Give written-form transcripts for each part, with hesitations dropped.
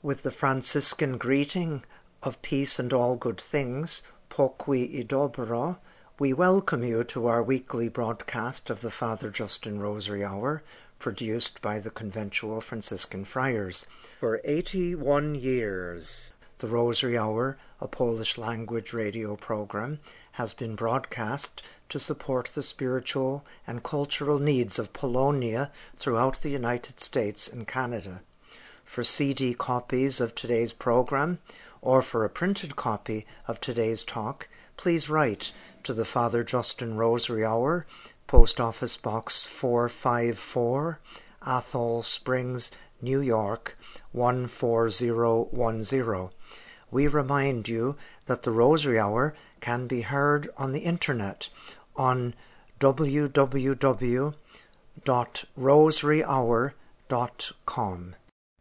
With the Franciscan greeting of peace and all good things, pokui I dobro, we welcome you to our weekly broadcast of the Father Justin Rosary Hour, produced by the Conventual Franciscan Friars. For 81 years, the Rosary Hour, a Polish-language radio program, has been broadcast to support the spiritual and cultural needs of Polonia throughout the United States and Canada. For CD copies of today's program, or for a printed copy of today's talk, please write to the Father Justin Rosary Hour, Post Office Box 454, Athol Springs, New York 14010. We remind you that the Rosary Hour can be heard on the internet on www.rosaryhour.com.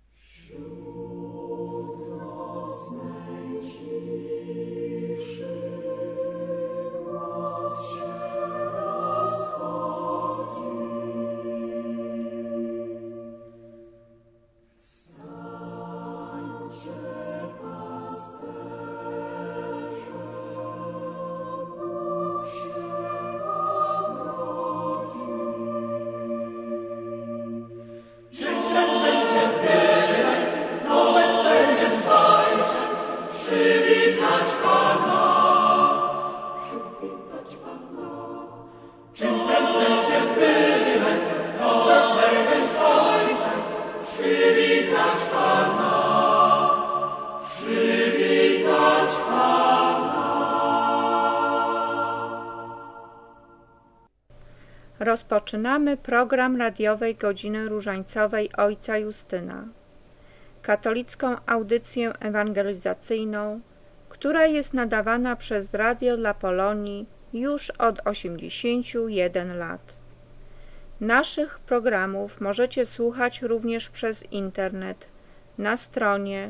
Rozpoczynamy program radiowej Godziny Różańcowej Ojca Justyna, katolicką audycję ewangelizacyjną, która jest nadawana przez Radio dla Polonii już od 81 lat. Naszych programów możecie słuchać również przez internet na stronie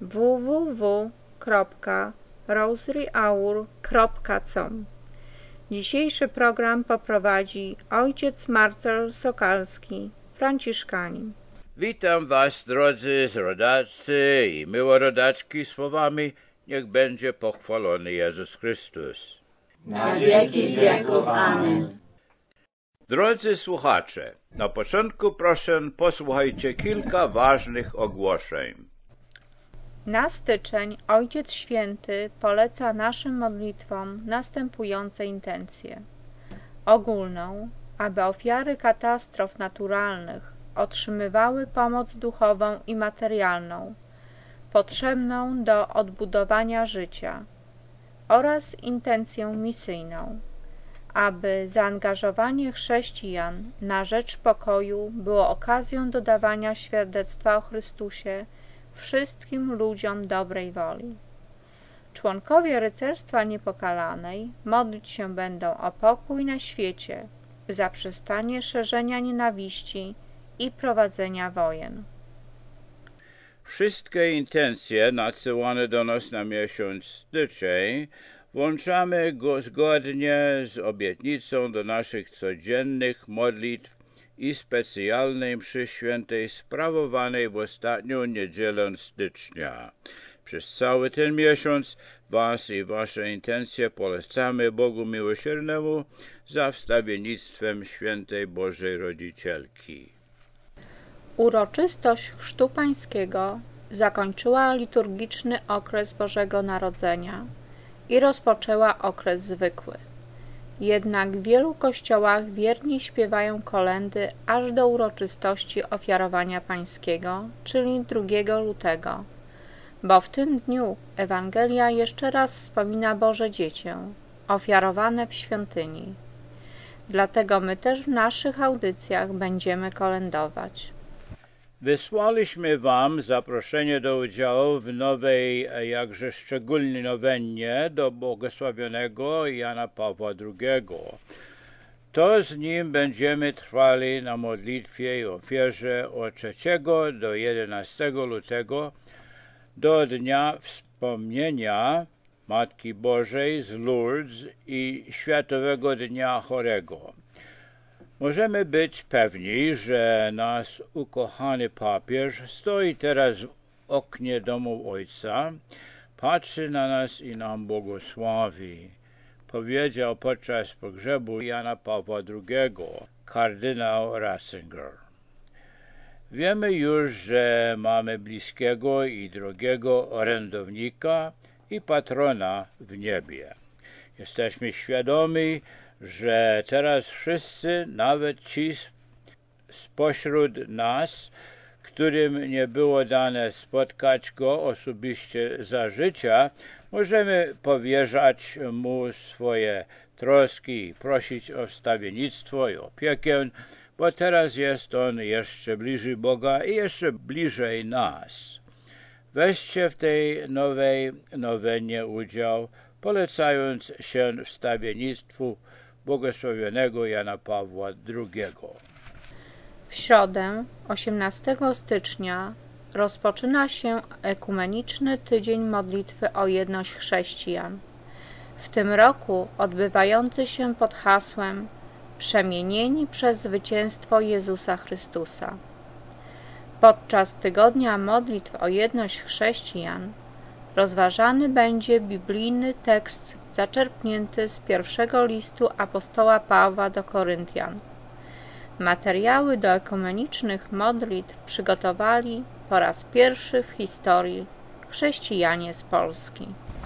www.rosaryhour.com. Dzisiejszy program poprowadzi ojciec Marcel Sokalski, franciszkanin. Witam was, drodzy rodacy i miłorodaczki, słowami: niech będzie pochwalony Jezus Chrystus. Na wieki wieków. Amen. Drodzy słuchacze, na początku proszę posłuchajcie kilka ważnych ogłoszeń. Na styczeń Ojciec Święty poleca naszym modlitwom następujące intencje. Ogólną, aby ofiary katastrof naturalnych otrzymywały pomoc duchową i materialną, potrzebną do odbudowania życia, oraz intencję misyjną, aby zaangażowanie chrześcijan na rzecz pokoju było okazją do dawania świadectwa o Chrystusie wszystkim ludziom dobrej woli. Członkowie Rycerstwa Niepokalanej modlić się będą o pokój na świecie, zaprzestanie szerzenia nienawiści i prowadzenia wojen. Wszystkie intencje nadsyłane do nas na miesiąc styczeń włączamy go zgodnie z obietnicą do naszych codziennych modlitw i specjalnej mszy świętej sprawowanej w ostatnią niedzielę stycznia. Przez cały ten miesiąc was i wasze intencje polecamy Bogu Miłosiernemu za wstawiennictwem Świętej Bożej Rodzicielki. Uroczystość Chrztu Pańskiego zakończyła liturgiczny okres Bożego Narodzenia i rozpoczęła okres zwykły. Jednak w wielu kościołach wierni śpiewają kolędy aż do uroczystości Ofiarowania Pańskiego, czyli 2 lutego, bo w tym dniu Ewangelia jeszcze raz wspomina Boże Dziecię, ofiarowane w świątyni. Dlatego my też w naszych audycjach będziemy kolędować. Wysłaliśmy wam zaproszenie do udziału w nowej, jakże szczególnej nowennie do błogosławionego Jana Pawła II. To z nim będziemy trwali na modlitwie i ofierze od 3 do 11 lutego do dnia wspomnienia Matki Bożej z Lourdes i Światowego Dnia Chorego. Możemy być pewni, że nasz ukochany papież stoi teraz w oknie domu Ojca, patrzy na nas i nam błogosławi, powiedział podczas pogrzebu Jana Pawła II kardynał Ratzinger. Wiemy już, że mamy bliskiego i drogiego orędownika i patrona w niebie. Jesteśmy świadomi, że teraz wszyscy, nawet ci spośród nas, którym nie było dane spotkać go osobiście za życia, możemy powierzać mu swoje troski i prosić o wstawiennictwo i opiekę, bo teraz jest on jeszcze bliżej Boga i jeszcze bliżej nas. Weźcie w tej nowej nowenie udział, polecając się wstawiennictwu błogosławionego Jana Pawła II. W środę, 18 stycznia, rozpoczyna się Ekumeniczny Tydzień Modlitwy o Jedność Chrześcijan. W tym roku odbywający się pod hasłem Przemienieni przez zwycięstwo Jezusa Chrystusa. Podczas Tygodnia Modlitw o Jedność Chrześcijan rozważany będzie biblijny tekst zaczerpnięty z pierwszego listu apostoła Pawła do Koryntian. Materiały do ekumenicznych modlitw przygotowali po raz pierwszy w historii chrześcijanie z Polski.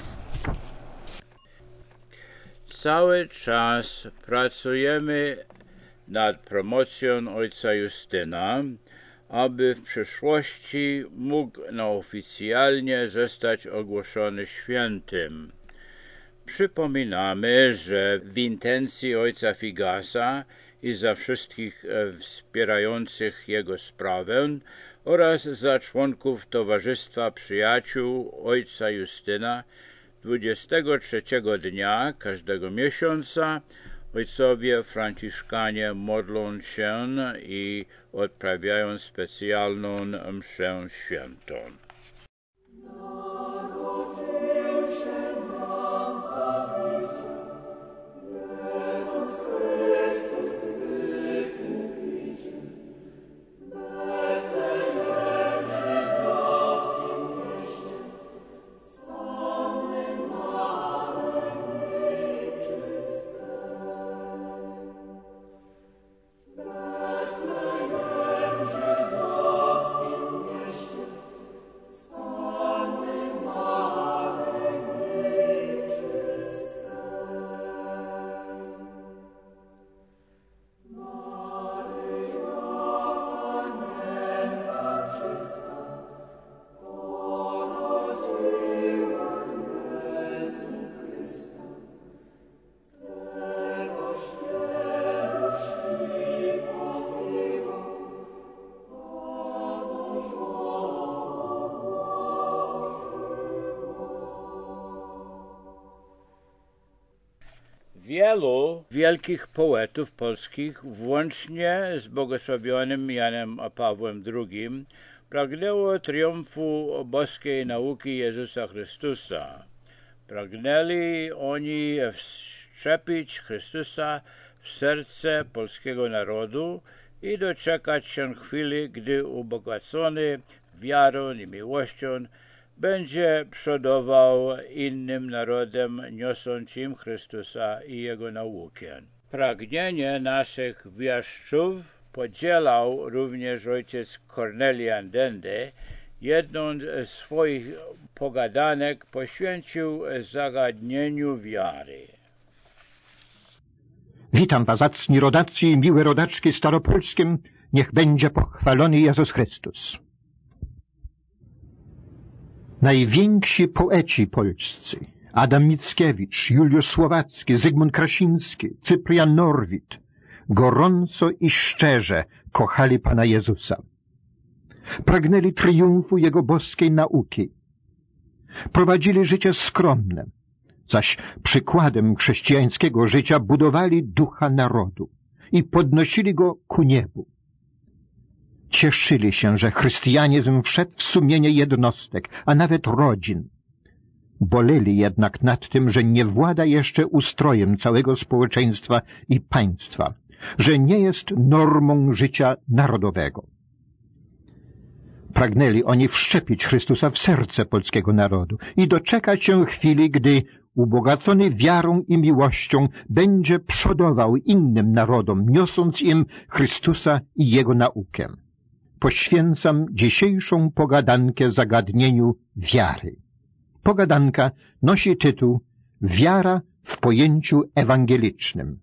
Cały czas pracujemy nad promocją ojca Justyna, aby w przyszłości mógł oficjalnie zostać ogłoszony świętym. Przypominamy, że w intencji ojca Figasa i za wszystkich wspierających jego sprawę oraz za członków Towarzystwa Przyjaciół ojca Justyna 23 dnia każdego miesiąca ojcowie franciszkanie modlą się i odprawiają specjalną mszę świętą. Wielu wielkich poetów polskich, włącznie z błogosławionym Janem Pawłem II, pragnęło triumfu boskiej nauki Jezusa Chrystusa. Pragnęli oni wszczepić Chrystusa w serce polskiego narodu i doczekać się chwili, gdy ubogacony wiarą i miłością będzie przodował innym narodem, niosąc im Chrystusa i Jego naukę. Pragnienie naszych wieszczów podzielał również ojciec Kornelian Dende. Jedną z swoich pogadanek poświęcił zagadnieniu wiary. Witam was, zacni rodacy i miłe rodaczki staropolskim, niech będzie pochwalony Jezus Chrystus. Najwięksi poeci polscy, Adam Mickiewicz, Juliusz Słowacki, Zygmunt Krasiński, Cyprian Norwid, gorąco i szczerze kochali Pana Jezusa. Pragnęli triumfu Jego boskiej nauki. Prowadzili życie skromne, zaś przykładem chrześcijańskiego życia budowali ducha narodu i podnosili go ku niebu. Cieszyli się, że chrystianizm wszedł w sumienie jednostek, a nawet rodzin. Boleli jednak nad tym, że nie włada jeszcze ustrojem całego społeczeństwa i państwa, że nie jest normą życia narodowego. Pragnęli oni wszczepić Chrystusa w serce polskiego narodu i doczekać się chwili, gdy ubogacony wiarą i miłością będzie przodował innym narodom, niosąc im Chrystusa i Jego naukę. Poświęcam dzisiejszą pogadankę zagadnieniu wiary. Pogadanka nosi tytuł Wiara w pojęciu ewangelicznym.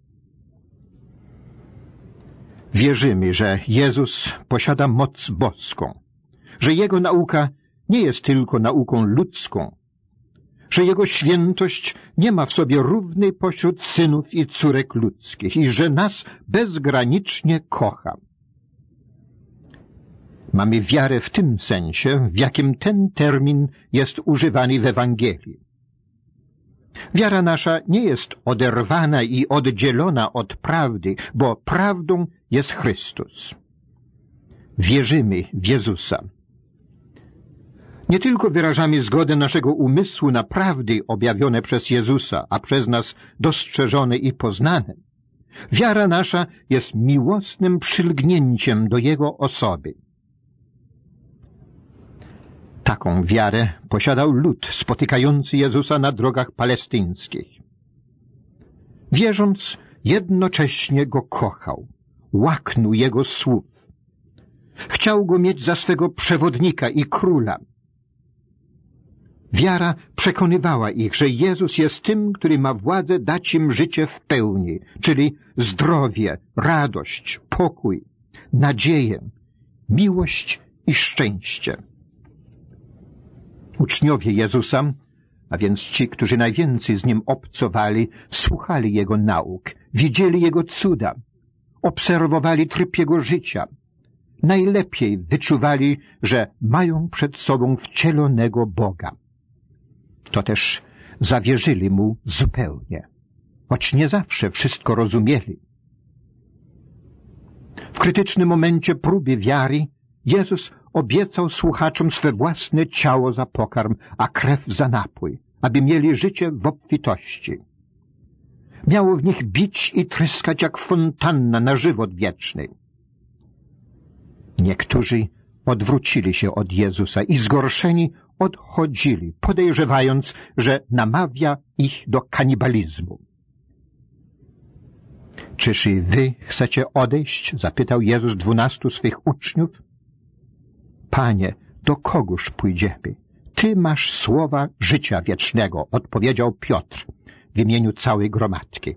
Wierzymy, że Jezus posiada moc boską, że Jego nauka nie jest tylko nauką ludzką, że Jego świętość nie ma w sobie równej pośród synów i córek ludzkich i że nas bezgranicznie kocha. Mamy wiarę w tym sensie, w jakim ten termin jest używany w Ewangelii. Wiara nasza nie jest oderwana i oddzielona od prawdy, bo prawdą jest Chrystus. Wierzymy w Jezusa. Nie tylko wyrażamy zgodę naszego umysłu na prawdy objawione przez Jezusa, a przez nas dostrzeżone i poznane. Wiara nasza jest miłosnym przylgnięciem do Jego osoby. Taką wiarę posiadał lud spotykający Jezusa na drogach palestyńskich. Wierząc, jednocześnie Go kochał, łaknął Jego słów. Chciał Go mieć za swego przewodnika i króla. Wiara przekonywała ich, że Jezus jest tym, który ma władzę dać im życie w pełni, czyli zdrowie, radość, pokój, nadzieję, miłość i szczęście. Uczniowie Jezusa, a więc ci, którzy najwięcej z Nim obcowali, słuchali Jego nauk, widzieli Jego cuda, obserwowali tryb Jego życia. Najlepiej wyczuwali, że mają przed sobą wcielonego Boga. To też zawierzyli Mu zupełnie, choć nie zawsze wszystko rozumieli. W krytycznym momencie próby wiary Jezus obiecał słuchaczom swe własne ciało za pokarm, a krew za napój, aby mieli życie w obfitości. Miało w nich bić i tryskać jak fontanna na żywot wieczny. Niektórzy odwrócili się od Jezusa i zgorszeni odchodzili, podejrzewając, że namawia ich do kanibalizmu. Czyż i wy chcecie odejść? Zapytał Jezus 12 swych uczniów. Panie, do kogóż pójdziemy? Ty masz słowa życia wiecznego, odpowiedział Piotr w imieniu całej gromadki.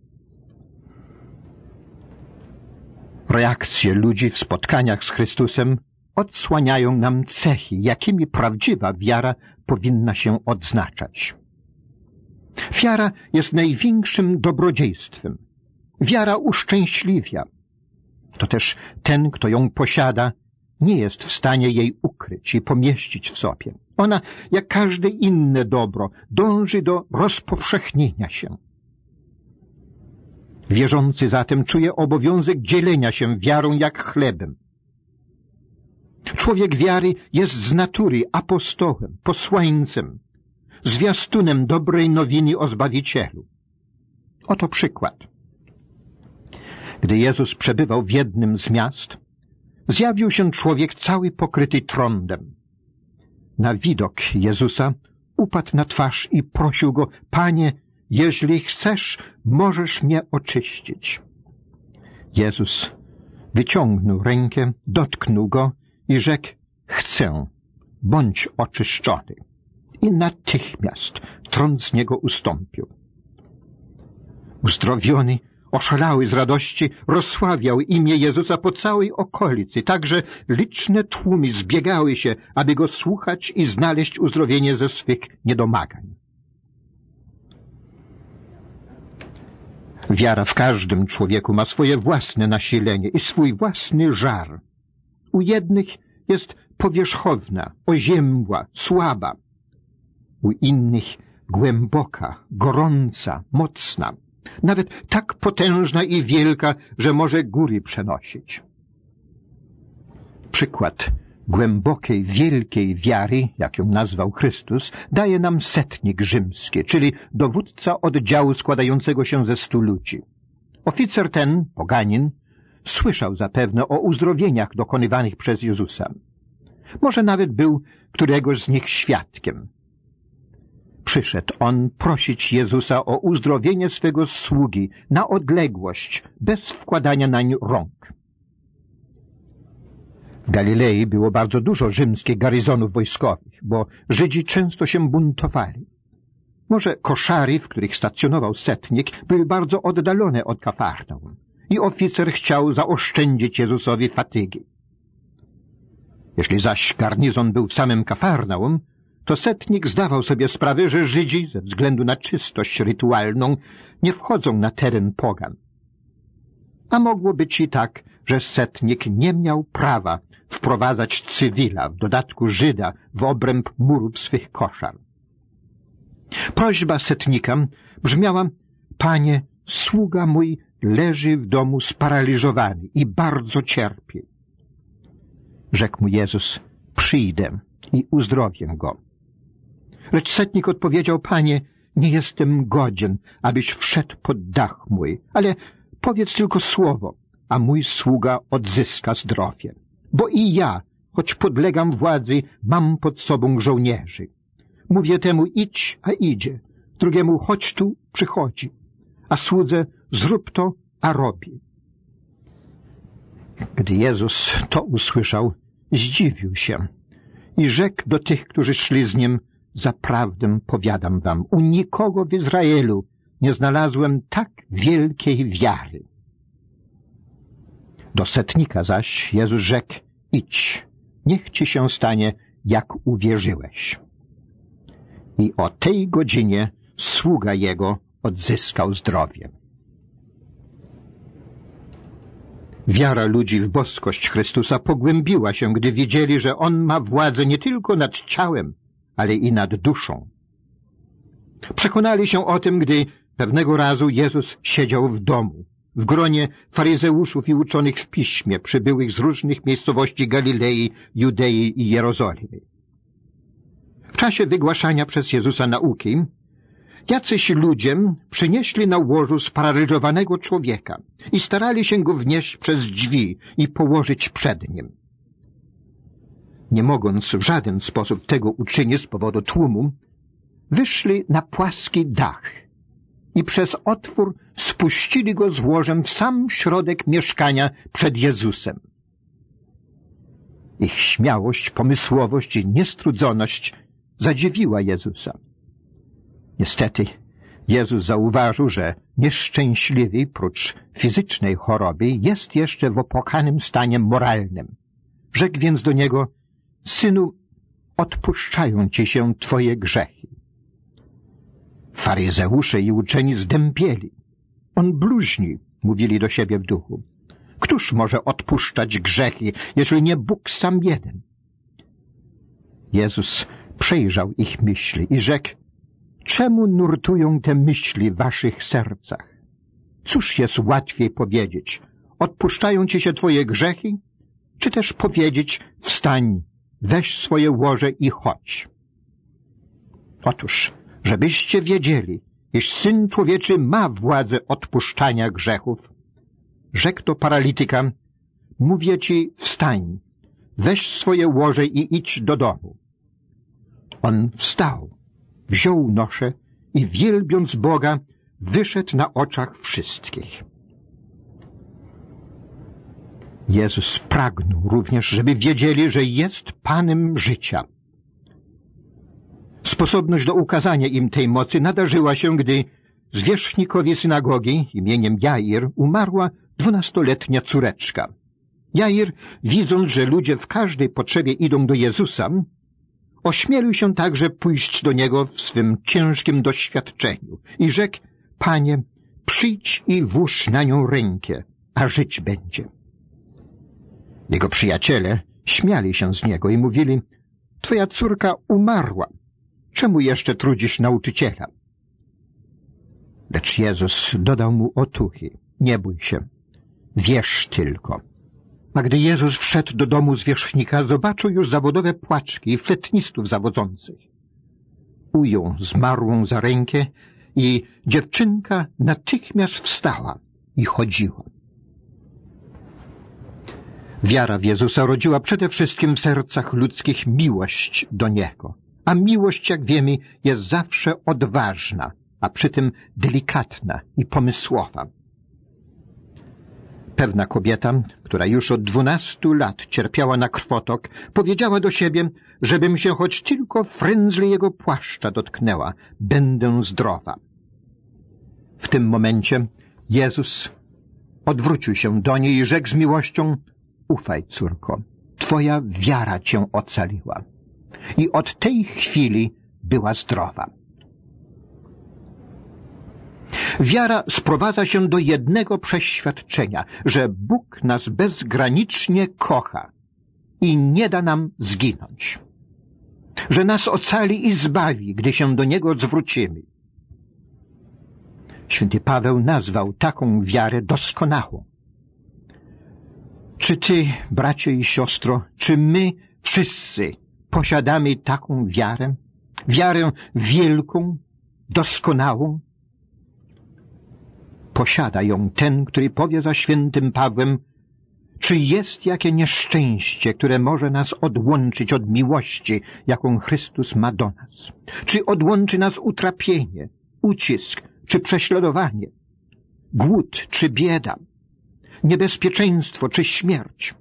Reakcje ludzi w spotkaniach z Chrystusem odsłaniają nam cechy, jakimi prawdziwa wiara powinna się odznaczać. Wiara jest największym dobrodziejstwem. Wiara uszczęśliwia. To też ten, kto ją posiada, nie jest w stanie jej ukryć i pomieścić w sobie. Ona, jak każde inne dobro, dąży do rozpowszechnienia się. Wierzący zatem czuje obowiązek dzielenia się wiarą jak chlebem. Człowiek wiary jest z natury apostołem, posłańcem, zwiastunem dobrej nowiny o Zbawicielu. Oto przykład. Gdy Jezus przebywał w jednym z miast, zjawił się człowiek cały pokryty trądem. Na widok Jezusa upadł na twarz i prosił Go: Panie, jeśli chcesz, możesz mnie oczyścić. Jezus wyciągnął rękę, dotknął go i rzekł: chcę, bądź oczyszczony. I natychmiast trąd z niego ustąpił. Uzdrowiony, oszalały z radości, rozsławiał imię Jezusa po całej okolicy, tak że liczne tłumy zbiegały się, aby go słuchać i znaleźć uzdrowienie ze swych niedomagań. Wiara w każdym człowieku ma swoje własne nasilenie i swój własny żar. U jednych jest powierzchowna, oziębła, słaba. U innych głęboka, gorąca, mocna. Nawet tak potężna i wielka, że może góry przenosić. Przykład głębokiej, wielkiej wiary, jak ją nazwał Chrystus, daje nam setnik rzymski, czyli dowódca oddziału składającego się ze 100 ludzi. Oficer ten, poganin, słyszał zapewne o uzdrowieniach dokonywanych przez Jezusa. Może nawet był któregoś z nich świadkiem. Przyszedł on prosić Jezusa o uzdrowienie swego sługi na odległość, bez wkładania nań rąk. W Galilei było bardzo dużo rzymskich garyzonów wojskowych, bo Żydzi często się buntowali. Może koszary, w których stacjonował setnik, były bardzo oddalone od Kafarnaum i oficer chciał zaoszczędzić Jezusowi fatygi. Jeśli zaś garnizon był w samym Kafarnaum, to setnik zdawał sobie sprawę, że Żydzi, ze względu na czystość rytualną, nie wchodzą na teren pogan. A mogło być i tak, że setnik nie miał prawa wprowadzać cywila, w dodatku Żyda, w obręb murów swych koszar. Prośba setnika brzmiała: Panie, sługa mój leży w domu sparaliżowany i bardzo cierpi. Rzekł mu Jezus: przyjdę i uzdrowię go. Lecz setnik odpowiedział: Panie, nie jestem godzien, abyś wszedł pod dach mój, ale powiedz tylko słowo, a mój sługa odzyska zdrowie. Bo i ja, choć podlegam władzy, mam pod sobą żołnierzy. Mówię temu: idź, a idzie, drugiemu: chodź tu, przychodzi, a słudze: zrób to, a robi. Gdy Jezus to usłyszał, zdziwił się i rzekł do tych, którzy szli z nim: zaprawdę powiadam wam, u nikogo w Izraelu nie znalazłem tak wielkiej wiary. Do setnika zaś Jezus rzekł: idź, niech ci się stanie, jak uwierzyłeś. I o tej godzinie sługa jego odzyskał zdrowie. Wiara ludzi w boskość Chrystusa pogłębiła się, gdy wiedzieli, że On ma władzę nie tylko nad ciałem, ale i nad duszą. Przekonali się o tym, gdy pewnego razu Jezus siedział w domu, w gronie faryzeuszów i uczonych w piśmie, przybyłych z różnych miejscowości Galilei, Judei i Jerozolimy. W czasie wygłaszania przez Jezusa nauki jacyś ludzie przynieśli na łożu sparaliżowanego człowieka i starali się go wnieść przez drzwi i położyć przed nim. Nie mogąc w żaden sposób tego uczynić z powodu tłumu, wyszli na płaski dach i przez otwór spuścili go z łożem w sam środek mieszkania przed Jezusem. Ich śmiałość, pomysłowość i niestrudzoność zadziwiła Jezusa. Niestety, Jezus zauważył, że nieszczęśliwy, prócz fizycznej choroby, jest jeszcze w opłakanym stanie moralnym. Rzekł więc do niego: synu, odpuszczają ci się twoje grzechy. Faryzeusze i uczeni zdębieli. On bluźni, mówili do siebie w duchu. Któż może odpuszczać grzechy, jeżeli nie Bóg sam jeden? Jezus przejrzał ich myśli i rzekł: czemu nurtują te myśli w waszych sercach? Cóż jest łatwiej powiedzieć: odpuszczają ci się twoje grzechy, czy też powiedzieć: wstań, weź swoje łoże i chodź? Otóż, żebyście wiedzieli, iż Syn Człowieczy ma władzę odpuszczania grzechów, rzekł do paralityka: mówię ci, wstań, weź swoje łoże i idź do domu. On wstał, wziął noszę i wielbiąc Boga, wyszedł na oczach wszystkich. Jezus pragnął również, żeby wiedzieli, że jest Panem życia. Sposobność do ukazania im tej mocy nadarzyła się, gdy zwierzchnikowi synagogi imieniem Jair umarła 12-letnia córeczka. Jair, widząc, że ludzie w każdej potrzebie idą do Jezusa, ośmielił się także pójść do Niego w swym ciężkim doświadczeniu i rzekł: Panie, przyjdź i włóż na nią rękę, a żyć będzie. Jego przyjaciele śmiali się z Niego i mówili: Twoja córka umarła, czemu jeszcze trudzisz nauczyciela? Lecz Jezus dodał mu otuchy: nie bój się, wierz tylko. A gdy Jezus wszedł do domu zwierzchnika, zobaczył już zawodowe płaczki i fletnistów zawodzących. Ujął zmarłą za rękę i dziewczynka natychmiast wstała i chodziła. Wiara w Jezusa rodziła przede wszystkim w sercach ludzkich miłość do Niego. A miłość, jak wiemy, jest zawsze odważna, a przy tym delikatna i pomysłowa. Pewna kobieta, która już od 12 lat cierpiała na krwotok, powiedziała do siebie, żebym się choć tylko frędzli jego płaszcza dotknęła, będę zdrowa. W tym momencie Jezus odwrócił się do niej i rzekł z miłością: ufaj, córko, twoja wiara cię ocaliła. I od tej chwili była zdrowa. Wiara sprowadza się do jednego przeświadczenia, że Bóg nas bezgranicznie kocha i nie da nam zginąć. Że nas ocali i zbawi, gdy się do Niego zwrócimy. Święty Paweł nazwał taką wiarę doskonałą. Czy ty, bracie i siostro, czy my wszyscy posiadamy taką wiarę? Wiarę wielką, doskonałą? Posiada ją ten, który powie za świętym Pawłem: czy jest jakie nieszczęście, które może nas odłączyć od miłości, jaką Chrystus ma do nas? Czy odłączy nas utrapienie, ucisk, czy prześladowanie, głód, czy bieda, niebezpieczeństwo, czy śmierć?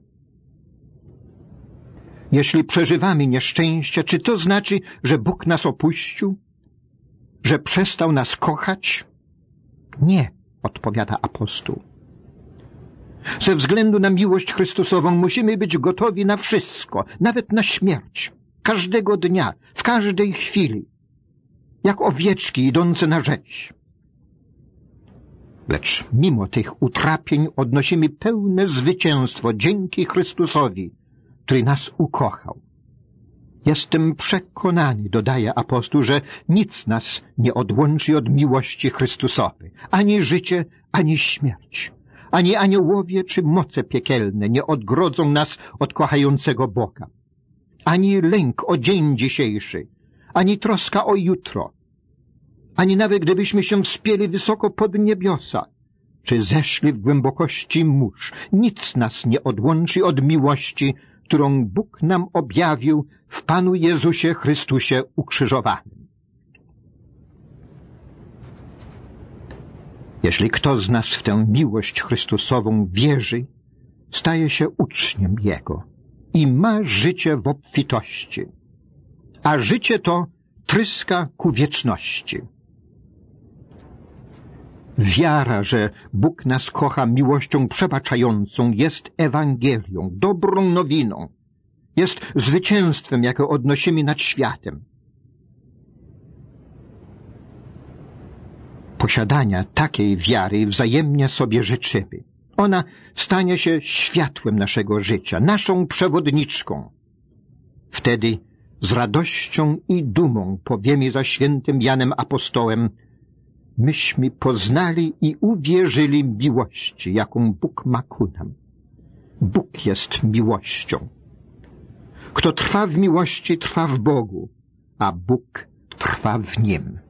Jeśli przeżywamy nieszczęście, czy to znaczy, że Bóg nas opuścił? Że przestał nas kochać? Nie, odpowiada apostoł. Ze względu na miłość Chrystusową musimy być gotowi na wszystko, nawet na śmierć, każdego dnia, w każdej chwili, jak owieczki idące na rzeź. Lecz mimo tych utrapień odnosimy pełne zwycięstwo dzięki Chrystusowi, który nas ukochał. Jestem przekonany, dodaje apostoł, że nic nas nie odłączy od miłości Chrystusowej. Ani życie, ani śmierć. Ani aniołowie czy moce piekielne nie odgrodzą nas od kochającego Boga. Ani lęk o dzień dzisiejszy, ani troska o jutro, ani nawet gdybyśmy się wspięli wysoko pod niebiosa, czy zeszli w głębokości mórz, nic nas nie odłączy od miłości, którą Bóg nam objawił w Panu Jezusie Chrystusie ukrzyżowanym. Jeśli kto z nas w tę miłość Chrystusową wierzy, staje się uczniem Jego i ma życie w obfitości, a życie to tryska ku wieczności. Wiara, że Bóg nas kocha miłością przebaczającą, jest Ewangelią, dobrą nowiną, jest zwycięstwem, jakie odnosimy nad światem. Posiadania takiej wiary wzajemnie sobie życzymy. Ona stanie się światłem naszego życia, naszą przewodniczką. Wtedy z radością i dumą powiemy za świętym Janem Apostołem: myśmy poznali i uwierzyli miłości, jaką Bóg ma ku nam. Bóg jest miłością. Kto trwa w miłości, trwa w Bogu, a Bóg trwa w Nim.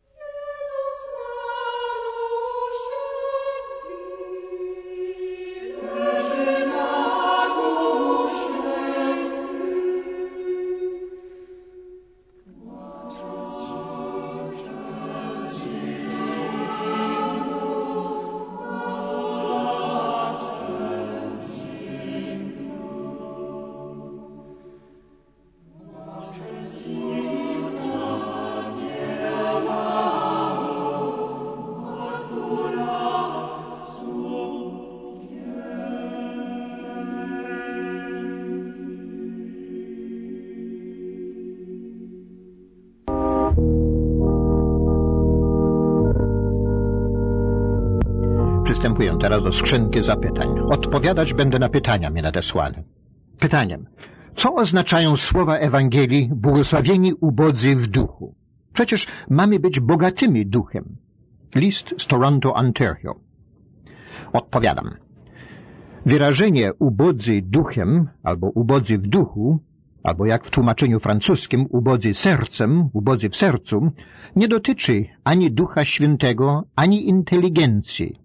Przystępuję teraz do skrzynki zapytań. Odpowiadać będę na pytania mi nadesłane. Pytaniem: co oznaczają słowa Ewangelii błogosławieni ubodzy w duchu? Przecież mamy być bogatymi duchem. List z Toronto, Ontario. Odpowiadam. Wyrażenie ubodzy duchem albo ubodzy w duchu, albo jak w tłumaczeniu francuskim ubodzy sercem, ubodzy w sercu, nie dotyczy ani Ducha Świętego, ani inteligencji,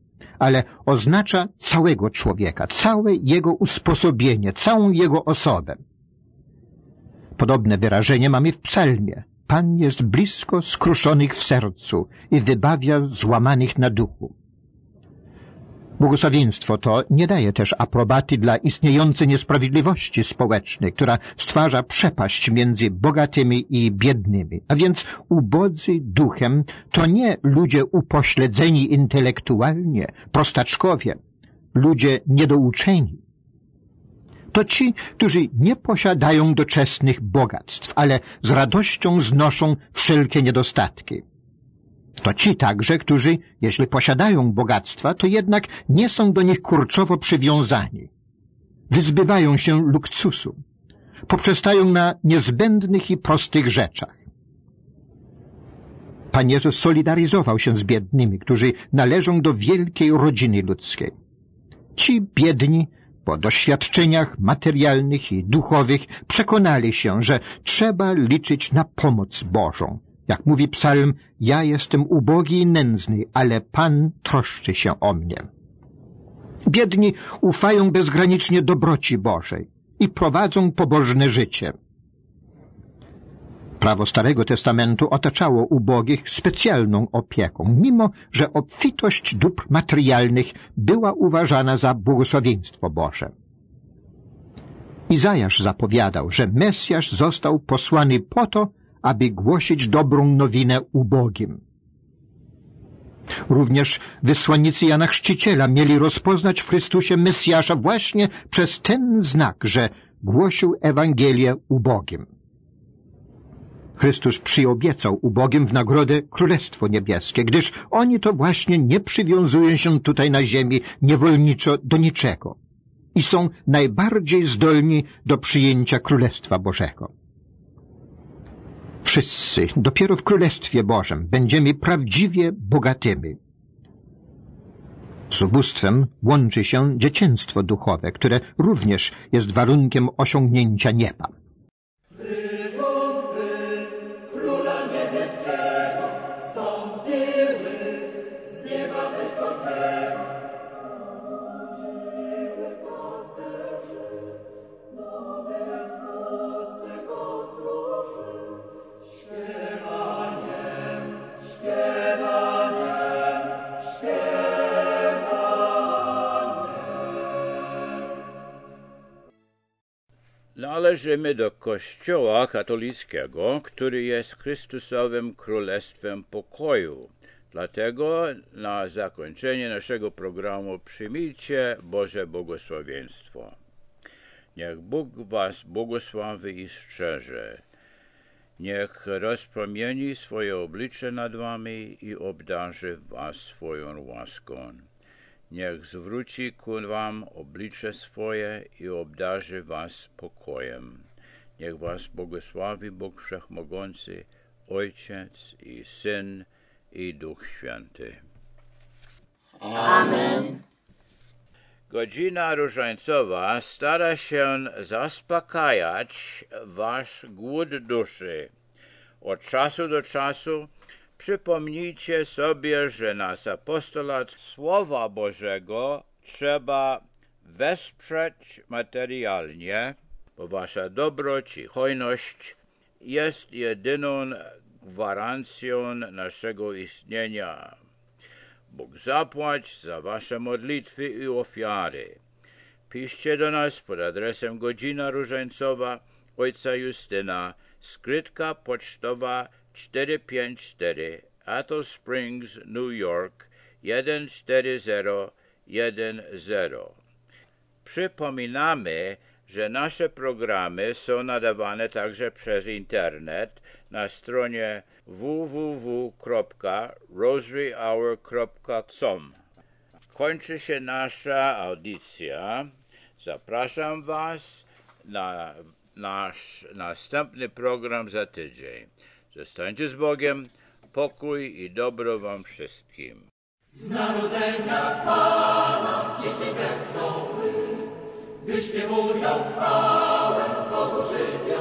ale oznacza całego człowieka, całe jego usposobienie, całą jego osobę. Podobne wyrażenie mamy w psalmie. Pan jest blisko skruszonych w sercu i wybawia złamanych na duchu. Błogosławieństwo to nie daje też aprobaty dla istniejącej niesprawiedliwości społecznej, która stwarza przepaść między bogatymi i biednymi. A więc ubodzy duchem to nie ludzie upośledzeni intelektualnie, prostaczkowie, ludzie niedouczeni. To ci, którzy nie posiadają doczesnych bogactw, ale z radością znoszą wszelkie niedostatki. To ci także, którzy, jeśli posiadają bogactwa, to jednak nie są do nich kurczowo przywiązani. Wyzbywają się luksusu. Poprzestają na niezbędnych i prostych rzeczach. Pan Jezus solidaryzował się z biednymi, którzy należą do wielkiej rodziny ludzkiej. Ci biedni, po doświadczeniach materialnych i duchowych, przekonali się, że trzeba liczyć na pomoc Bożą. Jak mówi psalm, ja jestem ubogi i nędzny, ale Pan troszczy się o mnie. Biedni ufają bezgranicznie dobroci Bożej i prowadzą pobożne życie. Prawo Starego Testamentu otaczało ubogich specjalną opieką, mimo że obfitość dóbr materialnych była uważana za błogosławieństwo Boże. Izajasz zapowiadał, że Mesjasz został posłany po to, aby głosić dobrą nowinę ubogim. Również wysłannicy Jana Chrzciciela mieli rozpoznać w Chrystusie Mesjasza właśnie przez ten znak, że głosił Ewangelię ubogim. Chrystus przyobiecał ubogim w nagrodę Królestwo Niebieskie, gdyż oni to właśnie nie przywiązują się tutaj na ziemi niewolniczo do niczego i są najbardziej zdolni do przyjęcia Królestwa Bożego. Wszyscy dopiero w Królestwie Bożym będziemy prawdziwie bogatymi. Z ubóstwem łączy się dziecięctwo duchowe, które również jest warunkiem osiągnięcia nieba. Należymy do Kościoła katolickiego, który jest Chrystusowym Królestwem Pokoju. Dlatego na zakończenie naszego programu przyjmijcie Boże błogosławieństwo. Niech Bóg was błogosławi i strzeże. Niech rozpromieni swoje oblicze nad wami i obdarzy was swoją łaską. Niech zwróci ku wam oblicze swoje i obdarzy was pokojem. Niech was błogosławi Bóg Wszechmogący, Ojciec i Syn i Duch Święty. Amen. Godzina różańcowa stara się zaspokajać wasz głód duszy. Od czasu do czasu przypomnijcie sobie, że nasz apostolat Słowa Bożego trzeba wesprzeć materialnie, bo wasza dobroć i hojność jest jedyną gwarancją naszego istnienia. Bóg zapłać za wasze modlitwy i ofiary. Piszcie do nas pod adresem Godzina Różańcowa Ojca Justyna, skrytka pocztowa 454, Atoll Springs, New York 14010. Przypominamy, że nasze programy są nadawane także przez internet na stronie www.rosaryhour.com. Kończy się nasza audycja. Zapraszam was na nasz następny program za tydzień. Zostańcie z Bogiem, pokój i dobro wam wszystkim. Z narodzenia Pana dzieci wesoły wyśpiewują chwałę Bogu żywie.